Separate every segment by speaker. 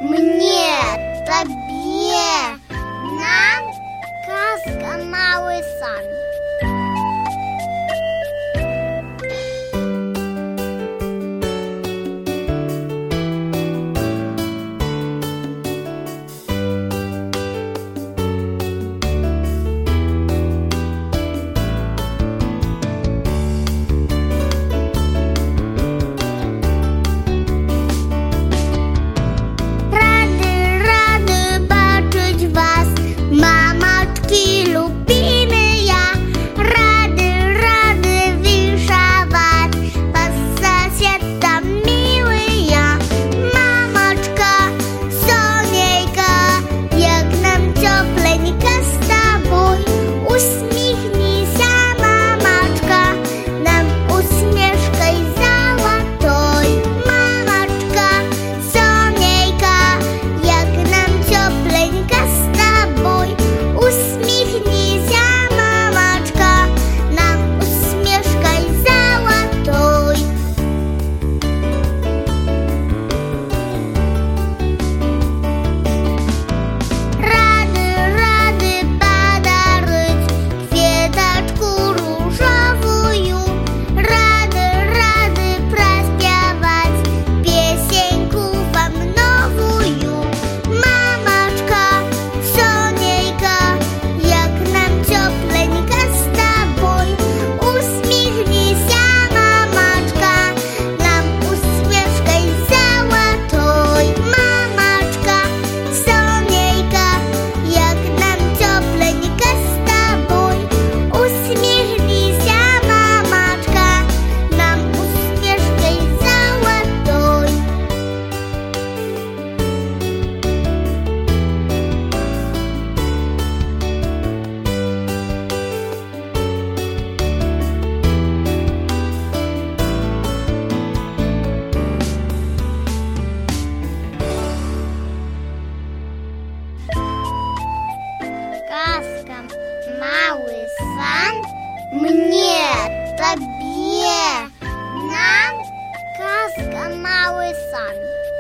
Speaker 1: Мне, тебе, нам казка «Малый сан». «Малый сан». Мне, тебе, нам казка «Малый сан».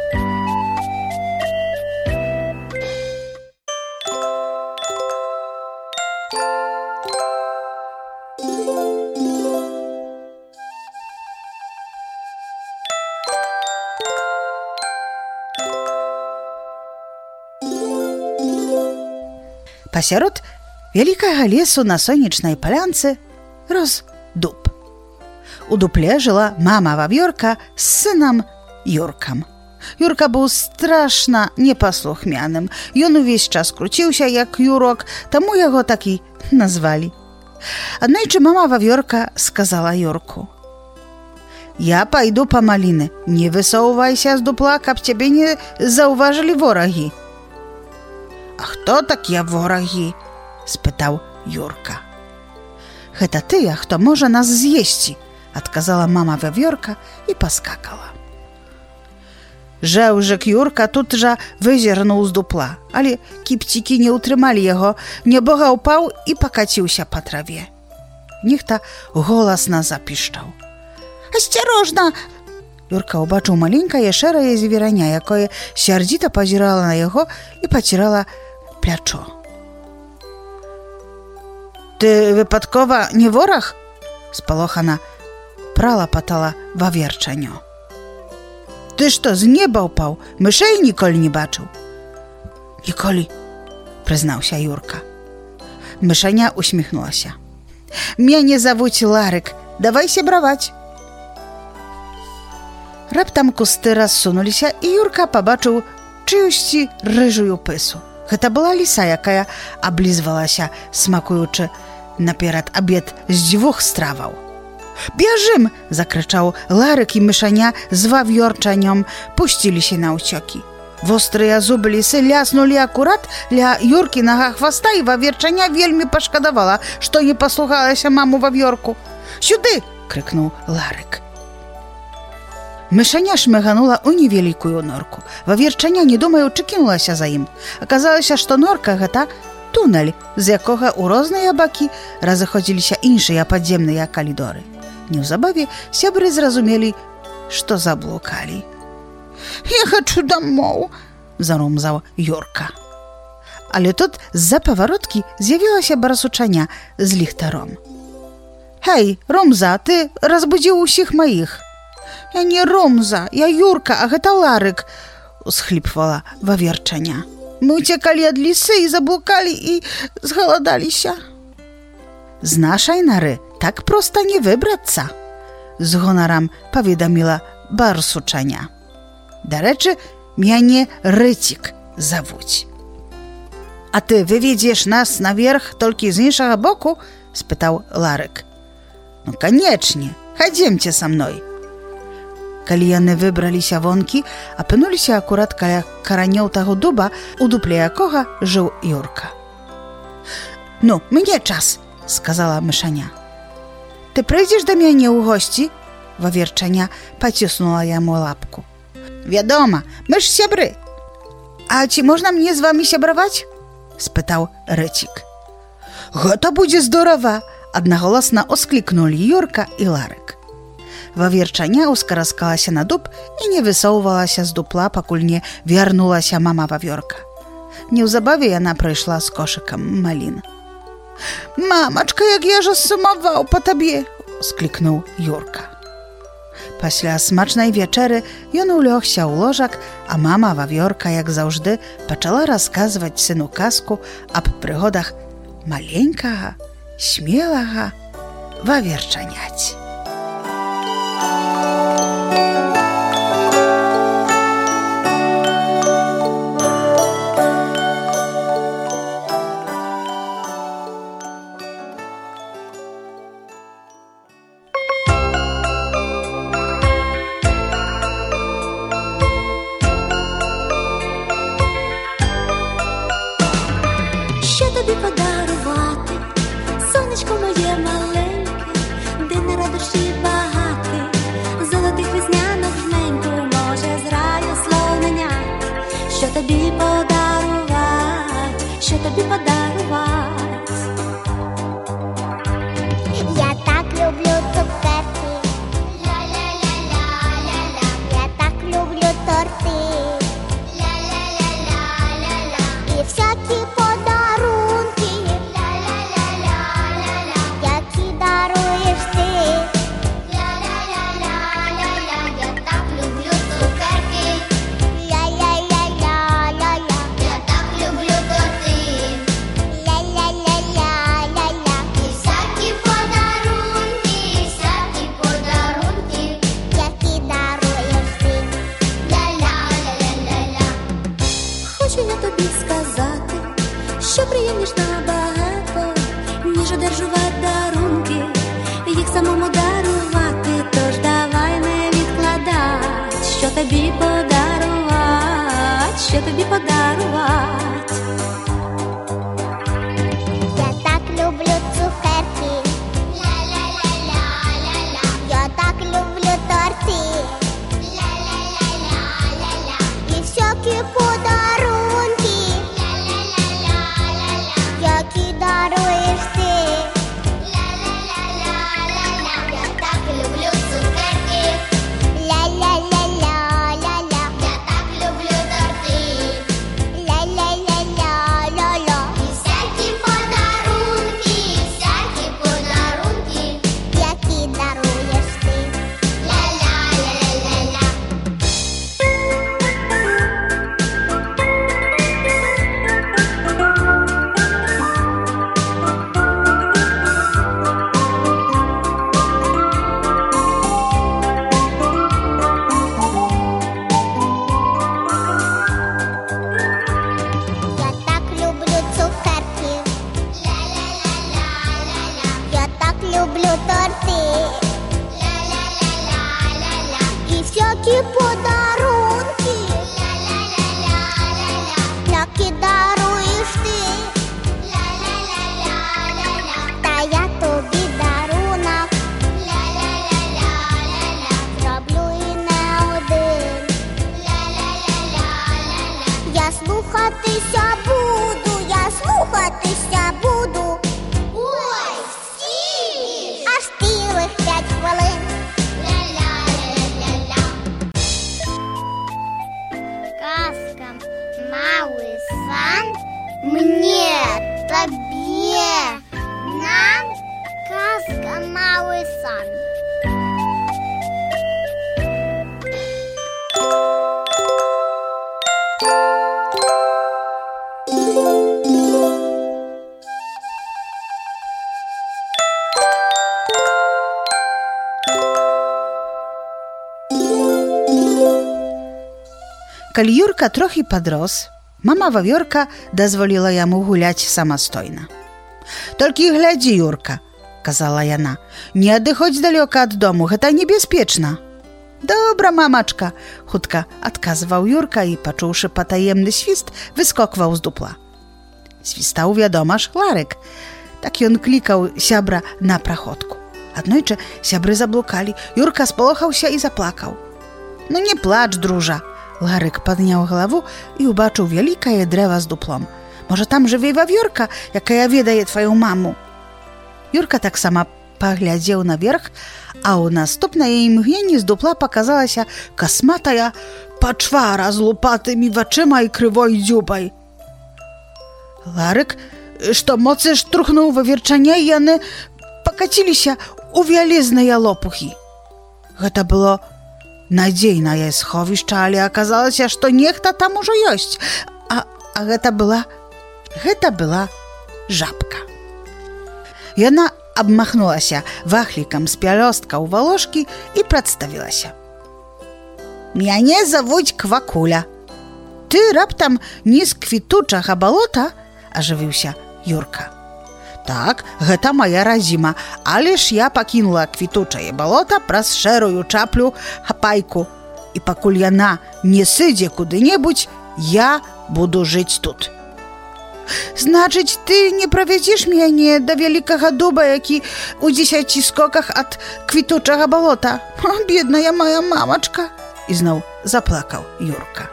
Speaker 2: Пасярод вялікага лесу на сонечнай палянцы рос дуб. У дупле жыла мама вавёрка з сынам Юркам. Юрка быў страшна непаслухмяным. Ён увесь час круціўся, як Юрок, таму яго так і назвалі. Аднойчы мама вавёрка сказала Юрку: «Я пайду па маліны, не высоўвайся з дупла, каб цябе не заўважылі ворагі». «А хто такія ворагі?» – спытаў Юрка. «Гэта тыя, хто можа нас з'есці», – адказала мама вавёрка і паскакала. Жэўжык Юрка тут жа вызірнуў з дупла, але кіпцікі не ўтрымалі яго, небога ўпаў і пакаціўся па траве. Нехта голасна запішчаў: «Асцярожна!» Юрка ўбачыў маленькае шэрае звераня, якое сярдзіта пазірала на яго і пацірала плячо. «Ты выпадкова не вораг?» – спалохана пралапатала вавёрчанё. «Ты што, з неба ўпаў? Мышэй ніколі не бачыў?» «Ніколі», – прызнаўся Юрка. Мышаня усміхнулася. «Мяне завуць Ларык, давай сябраваць». Раптам кусты рассунуліся, і Юрка пабачыў чыюсьці рыжую пысу. Гэта была ліса, якая аблізвалася, смакуючы наперад абед з 2 страваў. «Бяжым!» – закрычаў Ларык, і мышаня з вавёрчанём пусціліся наўцёкі. Вострыя зубы лісы ляснулі акурат ля Юркінага хваста, і вавёрчаня вельмі пашкадавала, што не паслухалася маму вавёрку. «Сюды!» – крыкнуў Ларык. Мышаня шмыганула ў невялікую норку. Вавёрчаня, не думаючы, кінулася за ім. Аказалася, што норка – гэта тунель, з якога ў розныя бакі разыходзіліся іншыя падземныя калідоры. Неўзабаве сябры зразумелі, што заблукалі. «Я хачу дамоў!» зарумзав Юрка. Але тут з-за поворотки з'явилася барсучаня з ліхтаром. «Гей, Румза, ти розбудив усіх моїх!» «Я не Румза, я Юрка, а гэта Ларык!» – усхліпвала ваверчаня. «Мы уцекалі ад лісы і заблукалі і згаладаліся!» «З нашай нары так проста не выбрацца!» – з гонарам паведаміла барсучаня. «Дарэчы, мяне Рыцік завуць!» «А ты выведзеш нас наверх толькі з іншага боку?» – спытаў Ларык. «Ну, канечне, хадземце са мной!» Калі яны выбраліся вонкі, апынуліся акурат каля каранёў таго дуба, у дупле якога жыў Юрка. «Ну, мне час!» – сказала мышаня. «Ты прыйдзеш да мяне ў госці?» – ваверчаня паціснула яму лапку. «Вядома, мы ж сябры!» «А ці можна мне з вамі сябраваць?» – спытаў Рыцік. «Гэта будзе здорава!» – аднаголасна усклікнулі Юрка і Ларык. Ваверчаня ускараскалася на дуб і не высоўвалася з дупла, пакуль не вярнулася мама Вавёрка. Неўзабаве яна прыйшла з кошыкам малін. «Мамачка, як я ж сумаваў па табе!» – склікнуў Юрка. Пасля смачнай вечэры ён улёгся ў ложак, а мама Вавёрка, як заўжды, пачала расказваць сыну казку аб прыгодах маленькага, смелага ваверчаняці.
Speaker 3: Що тобі подарувати, сонечко моє маленьке, де не радощі багати, золотих веснянок жменьку, може з раю слоненят. Що тобі подарувати, що тобі подарувати?
Speaker 1: Я так люблю цукерки, ля-ля-ля-ля-ля-ля. Я так люблю торти, ля-ля-ля-ля-ля-ля. І всякі подарунки, ля-ля-ля-ля-ля-ля. Які даруєш ти, ля-ля-ля-ля-ля-ля. Я так люблю цукерки, ля-ля-ля-ля-ля-ля. Я так люблю торти, ля-ля-ля-ля-ля-ля. І всякі подарунки, які даруєш ти, ля-ля-ля-ля-ля-ля.
Speaker 3: Хочу я тобі сказати, що приємніш набагато, ніж одержувати дарунки, їх самому дарувати. Тож давай не відкладать, що тобі подарувати, що тобі подарувати.
Speaker 1: Я так люблю цукерки, ля-ля-ля-ля-ля-ля. Я так люблю торти, ля-ля-ля-ля-ля-ля. І всякі подарунки, ля-ля-ля-ля-ля-ля. Які даруєш ти, ля-ля-ля-ля-ля-ля. Я так люблю цукерки, ля-ля-ля-ля-ля-ля. Я так люблю торти, ля-ля-ля-ля-ля-ля. І всякі подарунки, які даруєш ти, ля-ля-ля-ля-ля-ля. Я так люблю цукерки, ля-ля-ля-ля-ля-ля. Я так люблю торти, ля-ля-ля-ля-ля-ля. І всякі подарунки, ля-ля-ля-ля-ля-ля. Які даруєш ти, ля-ля-ля-ля-ля-ля. Та я тобі дарунок, ля-ля-ля-ля-ля-ля. Зроблю і не один, ля-ля-ля-ля-ля-ля. Я слухатися буду. Ой, стіль! Аж цілих 5 хвилин. Ля-ля-ля-ля-ля-ля.
Speaker 2: Калі Юрка трохі падрос, мама Вавёрка дазволіла яму гуляць самастойна. «Толькі глядзі, Юрка», – казала яна, – «не адыходзь далёка ад дому, гэта небяспечна». «Добра, мамачка», – хутка адказваў Юрка і, пачуўшы патаемны свіст, выскокваў з дупла. Свістаў, вядома ж, Ларык. Так ён клікаў сябра на праходку. Аднойчы сябры заблукалі. Юрка спалохаўся і заплакаў. «Ну не плач, дружа!» Ларык падняў галаву і ўбачыў вялікае дрэва з дуплом. «Можа, там жыве Вавёрка, якая ведае тваю маму?» Юрка таксама паглядзеў наверх, а ў наступнае імгненне з дупла паказалася касматая пачвара з лупатымі вачыма і крывой дзюбай. Ларык, што моцна штурхнуў вавёрчаня, і яны пакаціліся ў вялізныя лопухі. Гэта было надзейнае сховішча, але аказалася, што нехта там ужо ёсць. А гэта была жабка. Яна абмахнулася вахлікам з пялёсткаў валошкі і прадставілася. «Мяне завуць Квакуля. Ты раптам не з квітучага балота?» – ажывіўся Юрка. «Так, гэта моя радзіма, але ж я пакінула квітучае балота праз шэрую чаплю хапайку, і пакуль яна не сыдзе куды-небудзь, я буду жыць тут». «Значыць, ты не правядзеш мяне да вялікага дуба, які ў 10 скоках ад квітучага балота? Бедная моя мамачка!» Ізноў заплакаў Юрка.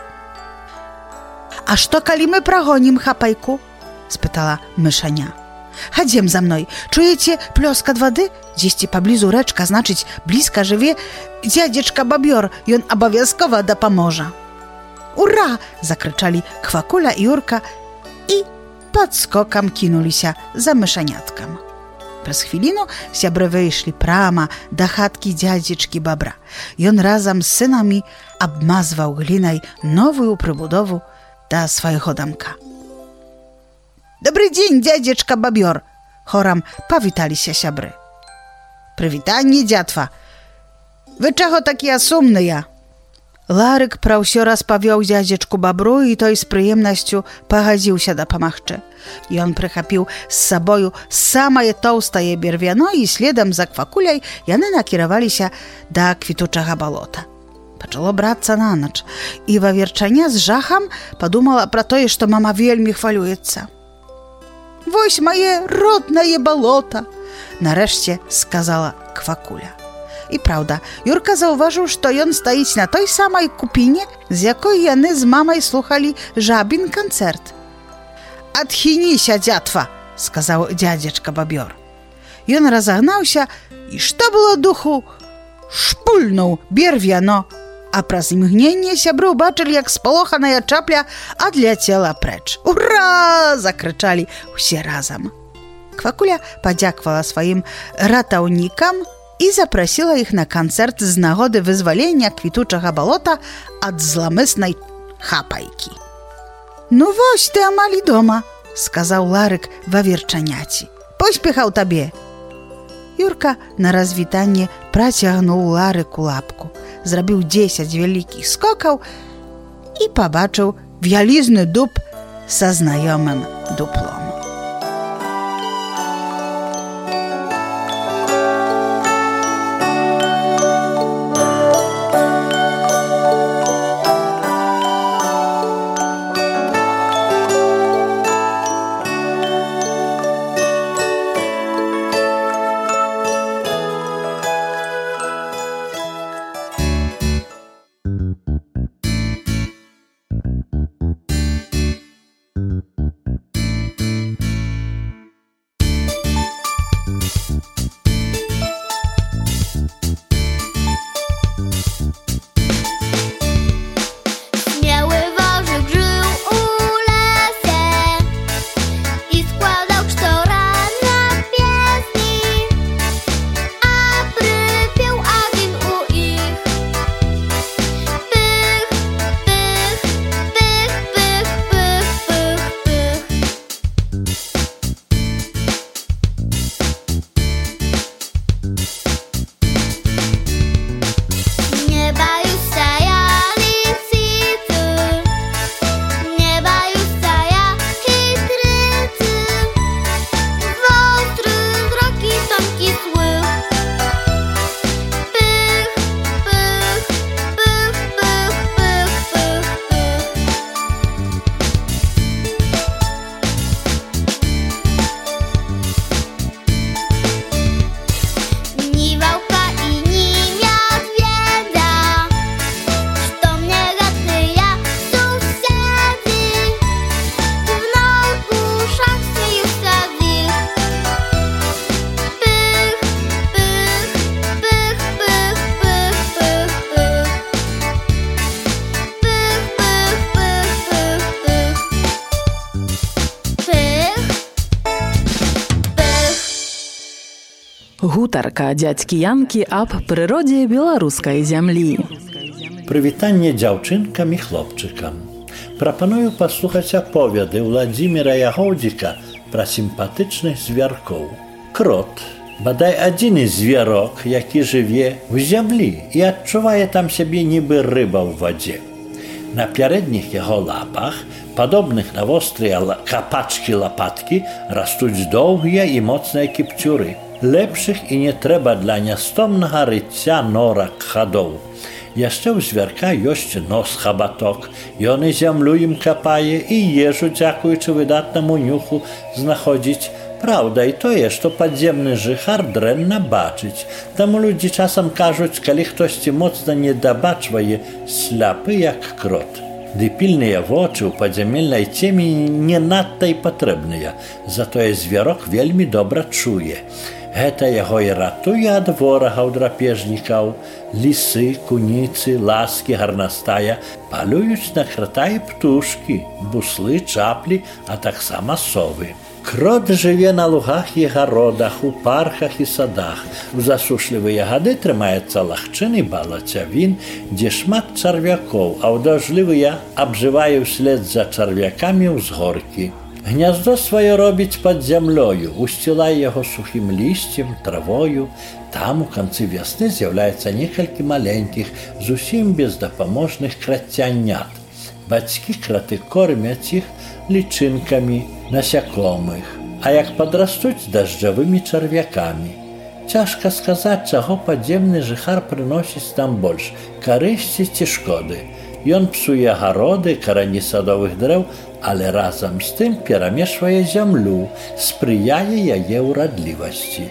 Speaker 2: «А што, калі мы прагонім хапайку?» – спытала мышаня. «Хадзем за мной. Чуеце плёскат вады? Дзесьці паблізу рэчка, значыць, блізка жыве дзядзечка Бабёр, ён абавязкова дапаможа». «Ура!» – закрычалі Квакуля і Юрка і падскокам кінуліся за мышаняткам. Праз хвіліну сябры выйшлі прама да хаткі дзядзечкі Бабра. Ён разам з сынамі абмазваў глінай новую прыбудову да свайго дамка. «Добрый дзень, дзядзечка Бабёр!» – хорам павіталіся сябры. «Прывітанне, дзятва! Вы чаго такія сумныя?» Ларык пра ўсё распавёў дзядзечку Бабру, і той з прыемнасцю пагадзіўся дапамагчы. Ён прыхапіў з сабою самае тоўстае бервяно, і следам за Квакуляй яны накіраваліся да квітучага балота. Пачало брацца на ноч, і вавёрчаня з жахам падумала пра тое, што мама вельмі хвалюецца. «Вось мае роднае балота!» – нарэшце сказала Квакуля. І праўда, Юрка заўважыў, што ён стаіць на той самай купіне, з якой яны з мамай слухалі жабін канцэрт. «Адхініся, дзятва!» – сказаў дзядзечка Бабёр. Ён разагнаўся і, што было духу, шпульнуў бервяно, а праз імгненне сябры ўбачылі, як спалоханая чапля адляцела прэч. «Ура!» – закрычалі ўсе разам. Квакуля падзякавала сваім ратаўнікам і запрасіла іх на канцэрт з нагоды вызвалення квітучага балота ад зламыснай хапайкі. «Ну вось ты амаль дома», – сказаў Ларык вавёрчаняці. «Поспехаў табе!» Юрка на развітанне працягнуў Ларыку лапку, зрабіў 10 вялікіх скокаў і пабачыў вялізны дуб са знаёмым дуплом.
Speaker 4: Гутарка дзядзькі Янкі аб прыродзе беларускай зямлі.
Speaker 5: Прывітанне дзяўчынкам і хлопчыкам. Прапаную паслухаць аповеды Владзіміра Ягоўдзіка пра сімпатычных звяркоў. Крот, бадай адзіны звярок, які жыве ў зямлі і адчувае там сябе нібы рыба ў вадзе. На пярэдніх яго лапах, падобных на вострыя капачкі-лапаткі, растуць доўгія і моцныя кіпцюры. Лепшых і не трэба для нястомнага рыцця норак хадоў. Яшчэ ў звярка ёсць нос-хабаток. Ён і зямлю ім капае, і ежу, дзякуючы выдатнаму нюху, знаходзіць. Праўда і тое, што падземны жыхар дрэнна бачыць. Таму людзі часам кажуць, калі хтосьці моцна не дабачвае, сляпы як крот. Ды пільныя вочы ў падзямельнай цемені не надта і патрэбныя, затое звярок вельмі добра чуе. Гэта яго і ратуе ад ворагаў драпежнікаў. Лісы, куніцы, ласкі, гарнастая палююць на крата і птушкі, буслы, чаплі, а таксама совы. Крот жыве на лугах і гародах, у парках і садах. У засушлівыя гады трымаецца лагчын і балацявін, дзе шмат чарвякоў, а ў дажджлівыя абжывае ўслед за чарвякамі ўзгоркі. Гняздо сваё робіць пад зямлёю, усцілае яго сухім лісцем, травою. Там у канцы вясны з'яўляецца некалькі маленькіх, зусім бездапаможных крацянят. Бацькі краты кормяць іх лічынкамі насякомых, а як падрастуць дажджавымі чарвякамі. Цяжка сказаць, чаго падземны жыхар прыносіць нам больш – карысці ці шкоды. Ён псуе гароды, карані садовых дрэў, але разам з тым перамешвае зямлю, спрыяе яе ўрадлівасці.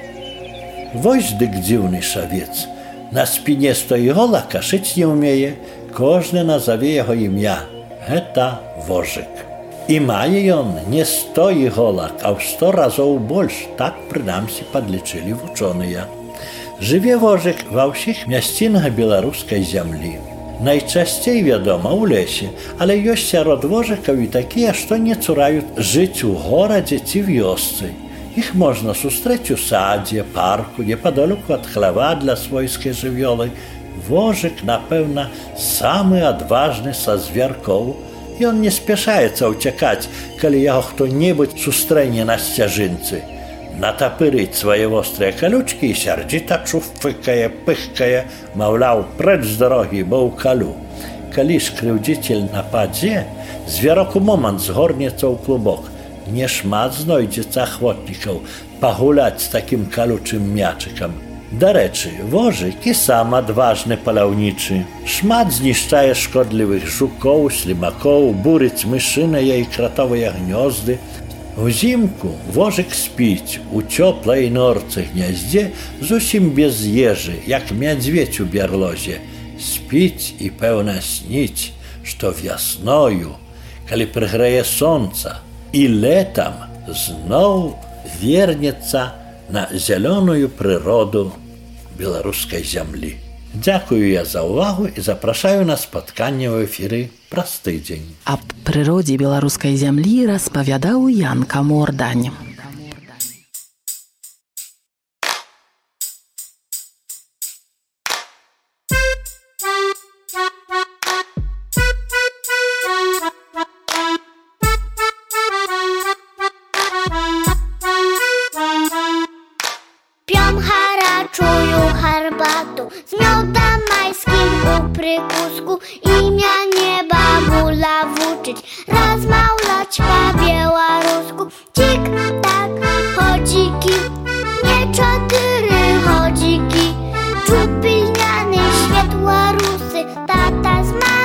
Speaker 5: Вось дык дзіўны шавец. На спіне 100 іголак, а шыць не ўмее. Кожны назаве яго імя. Гэта вожык. І мае ён не 100 іголак, а ў 100 разоў больш. Так, прынамсі, падлічылі вучоныя. Жыве вожык ва ўсіх мясцінах беларускай зямлі. Найчасцей, вядома, у лесе, але ёсць сярод вожыкаў і такія, што не цураюць жыць у горадзе ці вёсцы. Іх можна сустрэць у садзе, парку, непадалёку ад хлева для свойскай жывёлы. Вожык, напэўна, самы адважны са звяркоў. Ён не спяшаецца ўцякаць, калі яго хто-небудзь сустрэне на сцяжынцы. Натапырыць свае вострыя калючкі і сярдзіта чуфыкае, пыхкае, маўляў, прэч з дарогі, бо ўкалю. Калі ж крыўдзіцель нападзе, звярок у момант згорнецца ў клубок. Нешмат знойдзецца ахвотнікаў пагуляць з такім калючым мячыкам. Дарэчы, вожык і сам адважны паляўнічы. Шмат знішчае шкодлівых жукоў, слімакоў, бурыць мышыныя і кратовыя гнёзды. Узімку вожык спіць у цёплай норцы гняздзе зусім без ежы, як мядзведзь у бярлозе. Спіць і, пэўна, сніць, што вясною, калі прыграе сонца, і летам зноў вернецца на зялёную прыроду беларускай зямлі. Дзякую я за ўвагу і запрашаю на спатканне ў эфіры праз тыдзень.
Speaker 4: Аб прыродзе беларускай зямлі распавядаў Янка Мордань.
Speaker 1: Herbatą z miodem majskim u prykusku imię nieba bula włóczyć, rozmaulać po białorusku. Cik, tak, chodziki, nie 4 chodziki, czupilniany światła rusy, tata z